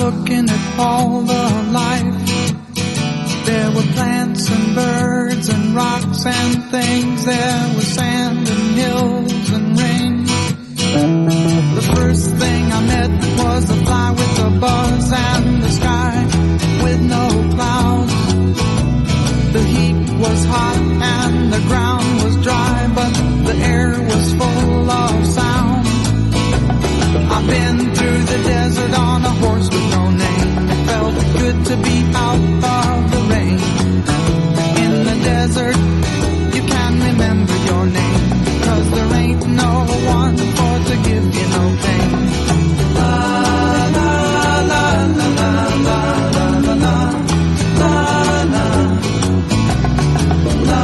looking at all the life. There were plants and birds and rocks and things. There was sand and hills and rain. The first thing I met was a fly with a buzz and the sky with no clouds. The heat was hot and the ground was dry, but the air was full of sound. I've been through the desert on a horse with no name. It felt good to be out of the rain. In the desert, you can remember your name, 'cause there ain't no one for to give you no pain. La la la la la la la la la la la la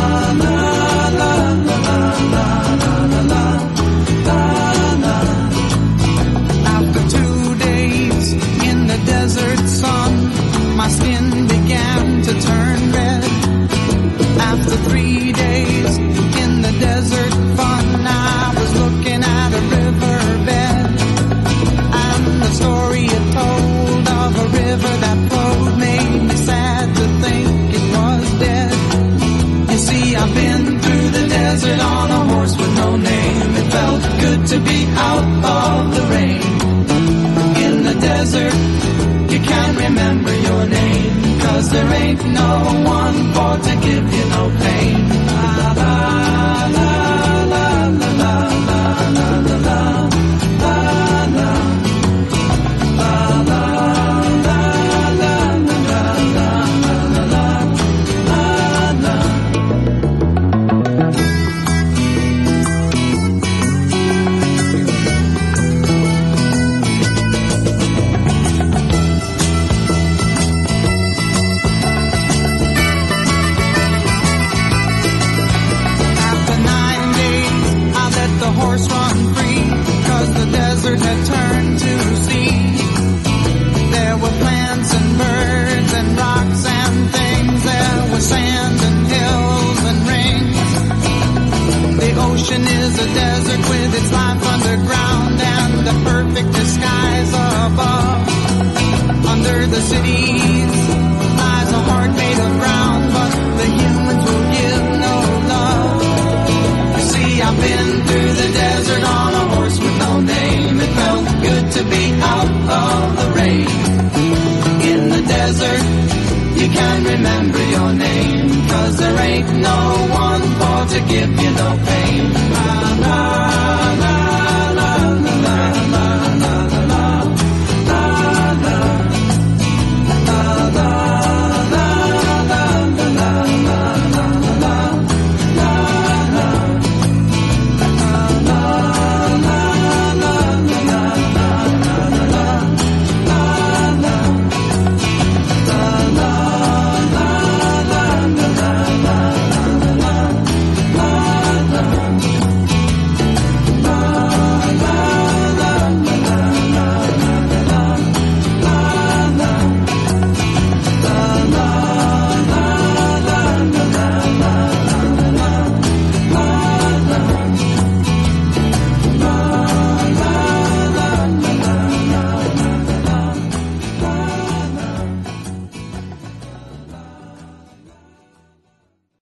la la la. After 2 days in the desert sun, my skin began to turn red. After 3 days in the desert fun, I was looking at a riverbed, and the story it told of a river that flowed made me sad to think it was dead. You see, I've been through the desert on a horse with no name. It felt good to be out of the rain. In the desert, you can't remember your name, 'cause there ain't no one for to give you no pain. La la la la la la la la la la la la la la horse run free, 'cause the desert had turned to sea. There were plants and birds and rocks and things. There was sand and hills and rings. The ocean is a desert with its life underground and the perfect disguise above. Under the cities lies a heart made of brown, but the humans will give no love. You see, I've been through the desert on a horse with no name. It felt good to be out of the rain. In the desert, you can remember your name, 'cause there ain't no one for to give you no pain. La, la.